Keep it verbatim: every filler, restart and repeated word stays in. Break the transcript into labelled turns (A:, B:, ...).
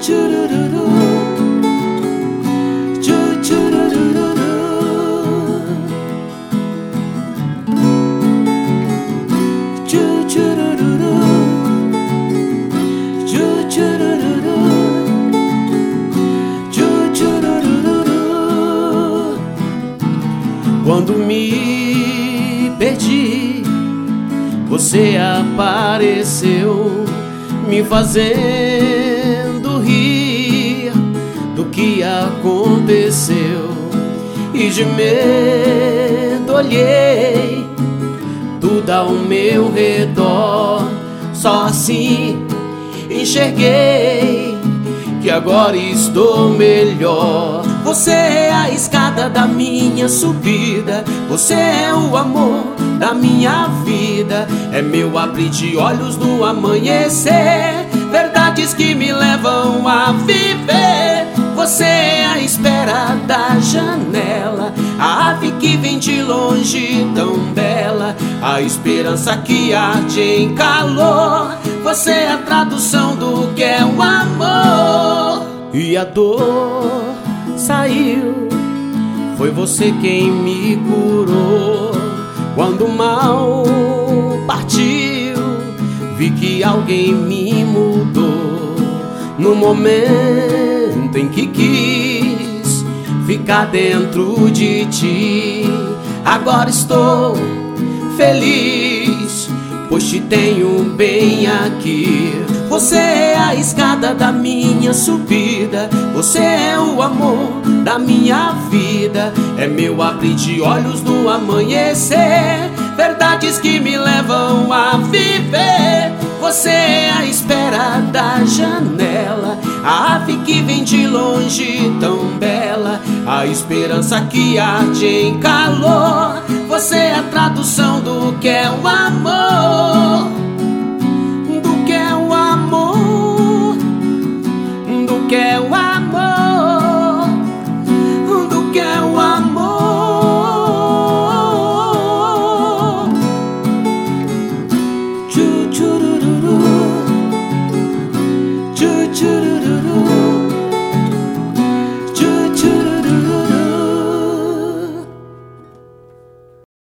A: churururu, chu churururu, chu churururu, chu churururu, chu churururu. Quando me perdi, você apareceu, me fazendo rir do que aconteceu. E de medo olhei tudo ao meu redor, só assim enxerguei que agora estou melhor. Você é a escada da minha subida, você é o amor da minha vida, é meu abrir de olhos no amanhecer, verdades que me levam a viver. Você é a espera da janela, a ave que vem de longe tão bela, a esperança que arde em calor. Você é a tradução do que é o amor. E a dor saiu, foi você quem me curou. Quando o mal partiu, vi que alguém me mudou. No momento em que quis ficar dentro de ti, agora estou feliz, pois te tenho bem aqui. Você é a escada da minha subida, você é o amor da minha vida, é meu abrir de olhos no amanhecer, verdades que me levam a viver. Você é a espera da janela, a ave que vem de longe tão bela, a esperança que arde em calor. Você é a tradução do que é o amor, do que é o amor, do que é o amor, do que é o amor. Chu chururu.